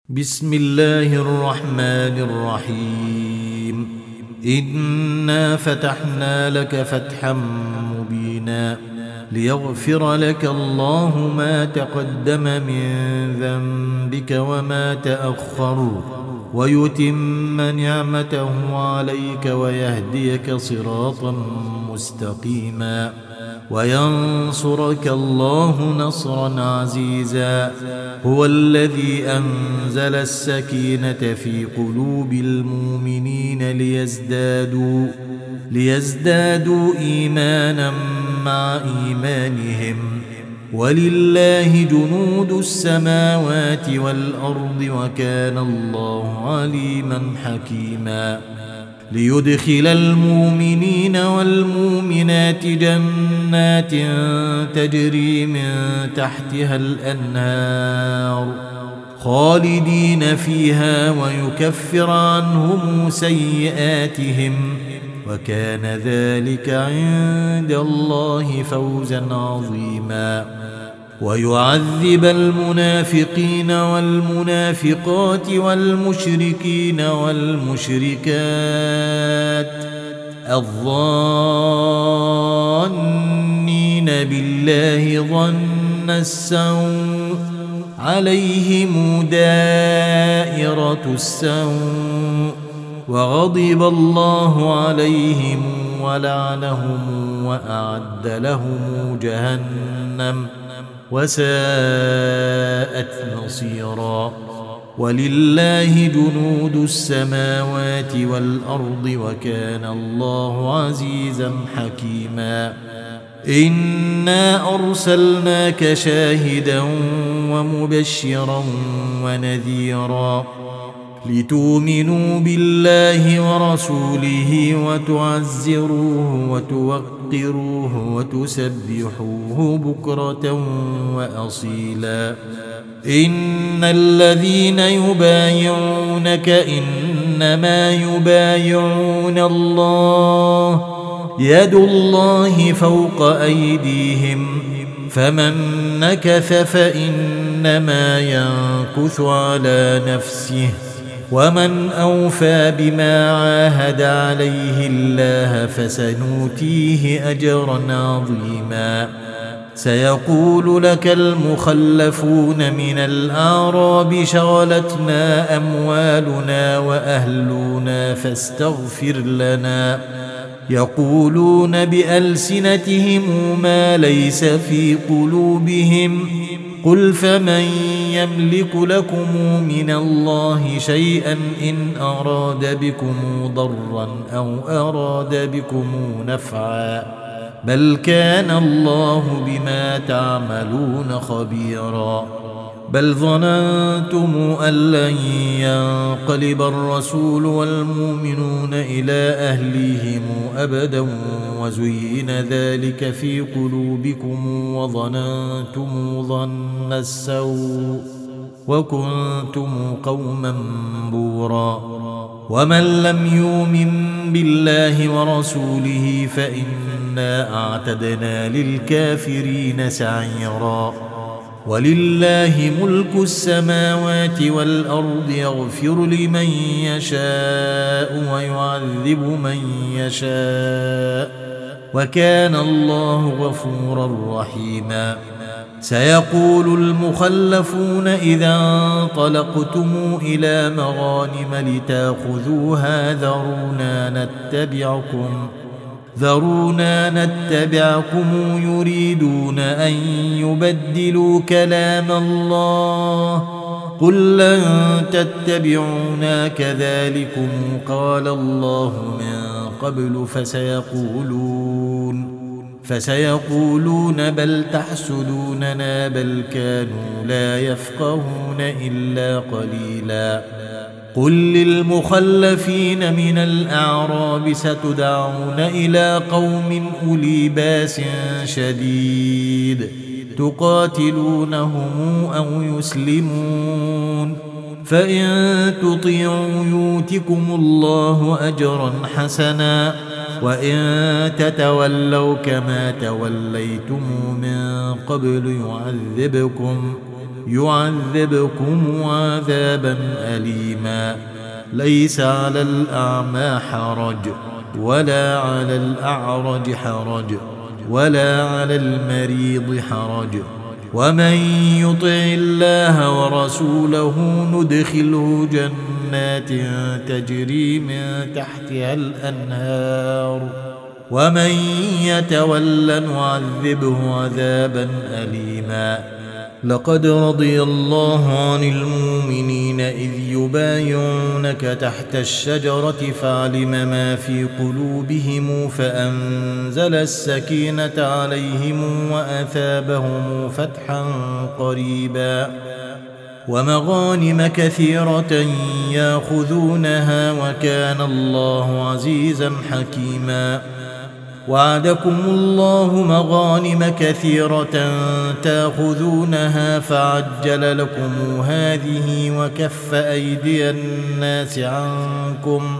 بسم الله الرحمن الرحيم. إنا فتحنا لك فتحا مبينا ليغفر لك الله ما تقدم من ذنبك وما تأخر ويتم نعمته عليك ويهديك صراطا مستقيما وينصرك الله نصرا عزيزا. هو الذي أنزل السكينة في قلوب المؤمنين ليزدادوا إيمانا مع إيمانهم ولله جنود السماوات والأرض وكان الله عليما حكيما. ليدخل المؤمنين والمؤمنات جنات تجري من تحتها الأنهار خالدين فيها ويكفر عنهم سيئاتهم وكان ذلك عند الله فوزا عظيما. ويعذب المنافقين والمنافقات والمشركين والمشركات الظانين بالله ظن السوء عليهم دائرة السوء وغضب الله عليهم ولعنهم وأعد لهم جهنم وساءت مصيرا. ولله جنود السماوات والأرض وكان الله عزيزا حكيما. إنا أرسلناك شاهدا ومبشرا ونذيرا لتؤمنوا بالله ورسوله وتعزروه وتوقروه وتسبحوه بكرة وأصيلا. إن الذين يبايعونك إنما يبايعون الله يد الله فوق أيديهم فمن نكث فإنما ينكث على نفسه ومن أوفى بما عاهد عليه الله فسنؤتيه أجرا عظيما. سيقول لك المخلفون من الأعراب شغلتنا أموالنا وأهلنا فاستغفر لنا يقولون بألسنتهم ما ليس في قلوبهم قل فمن يملك لكم من الله شيئا إن أراد بكم ضرا أو أراد بكم نفعا بل كان الله بما تعملون خبيرا. بل ظننتم أن لن ينقلب الرسول والمؤمنون إلى أهليهم أبدا وزين ذلك في قلوبكم وظننتم ظن السوء وكنتم قوما بورا. ومن لم يؤمن بالله ورسوله فإنا أعتدنا للكافرين سعيرا. ولله ملك السماوات والأرض يغفر لمن يشاء ويعذب من يشاء وكان الله غفورا رحيما. سيقول المخلفون إذا انطلقتم إلى مغانم لتأخذوها ذرونا نتبعكم يريدون أن يبدلوا كلام الله قل لن تتبعونا كذلكم قال الله من قبل فسيقولون بل تحسدوننا بل كانوا لا يفقهون إلا قليلا. قل للمخلفين من الأعراب ستدعون إلى قوم أولي بأس شديد تقاتلونهم أو يسلمون فإن تطيعوا يؤتكم الله أجرا حسنا وإن تتولوا كما توليتم من قبل يعذبكم عذابا أليما. ليس على الأعمى حرج ولا على الأعرج حرج ولا على المريض حرج، ومن يطع الله ورسوله ندخله جنات تجري من تحتها الأنهار، ومن يتول نعذبه عذابا أليما. لقد رضي الله عن المؤمنين إذ يبايعونك تحت الشجرة فعلم ما في قلوبهم فأنزل السكينة عليهم وأثابهم فتحا قريبا ومغانم كثيرة يأخذونها وكان الله عزيزا حكيما. وعدكم الله مغانم كثيرة تأخذونها فعجل لكم هذه وكف أيدي الناس عنكم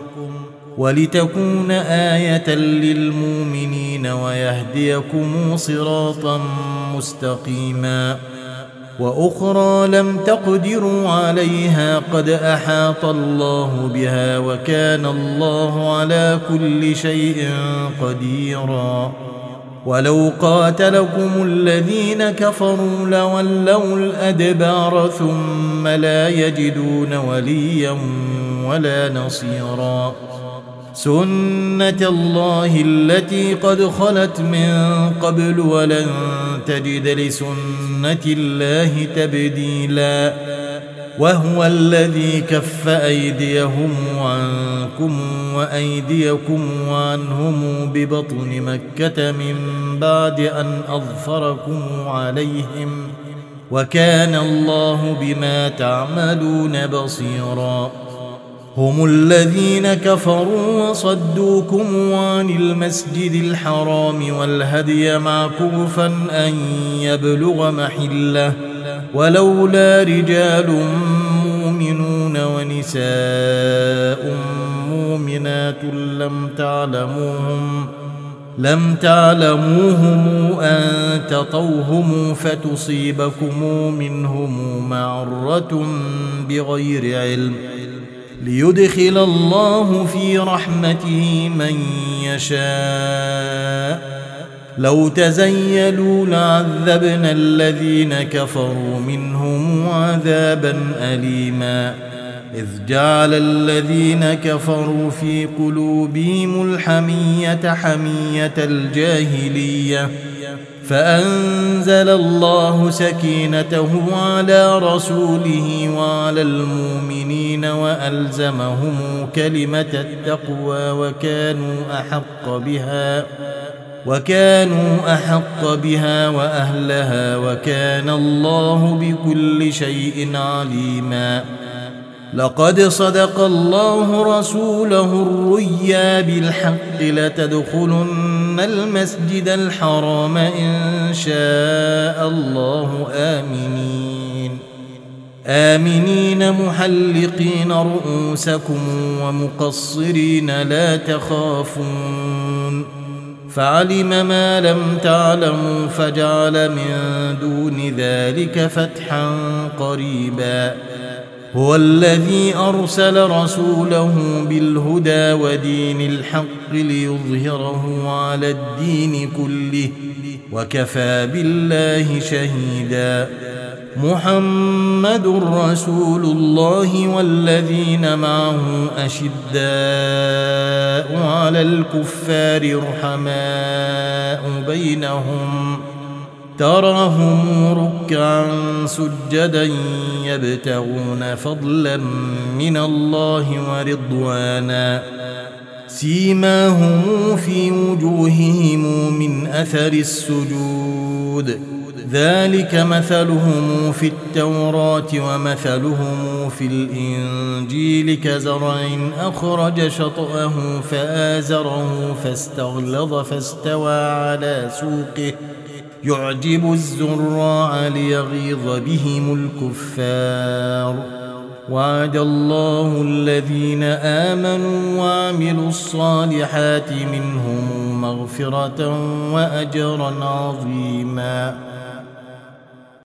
ولتكون آية للمؤمنين ويهديكم صراطا مستقيما. وأخرى لم تقدروا عليها قد أحاط الله بها وكان الله على كل شيء قديرا. ولو قاتلكم الذين كفروا لولوا الأدبار ثم لا يجدون وليا ولا نصيرا. سنة الله التي قد خلت من قبل ولن تجد لسنة الله تبديلا. وهو الذي كف أيديهم عنكم وأيديكم عنهم ببطن مكة من بعد أن أظفركم عليهم وكان الله بما تعملون بصيرا. هم الذين كفروا وصدوكم عن المسجد الحرام والهدي معكوفا أن يبلغ محله ولولا رجال مؤمنون ونساء مؤمنات لم تعلموهم أن تطوهم فتصيبكم منهم معرة بغير علم ليدخل الله في رحمته من يشاء. لو تزيلوا لعذبنا الذين كفروا منهم عذابا أليما. إذ جعل الذين كفروا في قلوبهم الحمية حمية الجاهلية فأنزل الله سكينته على رسوله وعلى المؤمنين وألزمهم كلمة التقوى وكانوا أحق بها وأهلها وكان الله بكل شيء عليما. لقد صدق الله رسوله الرؤيا بالحق لتدخلن المسجد الحرام إن شاء الله آمنين محلقين رؤوسكم ومقصرين لا تخافون فعلم ما لم تعلموا فجعل من دون ذلك فتحا قريبا. هو الذي أرسل رسوله بالهدى ودين الحق ليظهره على الدين كله وكفى بالله شهيدا. محمد رسول الله والذين معه أشداء على الكفار رحماء بينهم تراهم ركعا سجدا يبتغون فضلا من الله ورضوانا سيماهم في وجوههم من أثر السجود ذلك مثلهم في التوراة ومثلهم في الإنجيل كزرع أخرج شطأه فآزره فاستغلظ فاستوى على سوقه يعجب الزراع ليغيظ بهم الكفار. وعد الله الذين آمنوا وعملوا الصالحات منهم مغفرة وأجرا عظيما.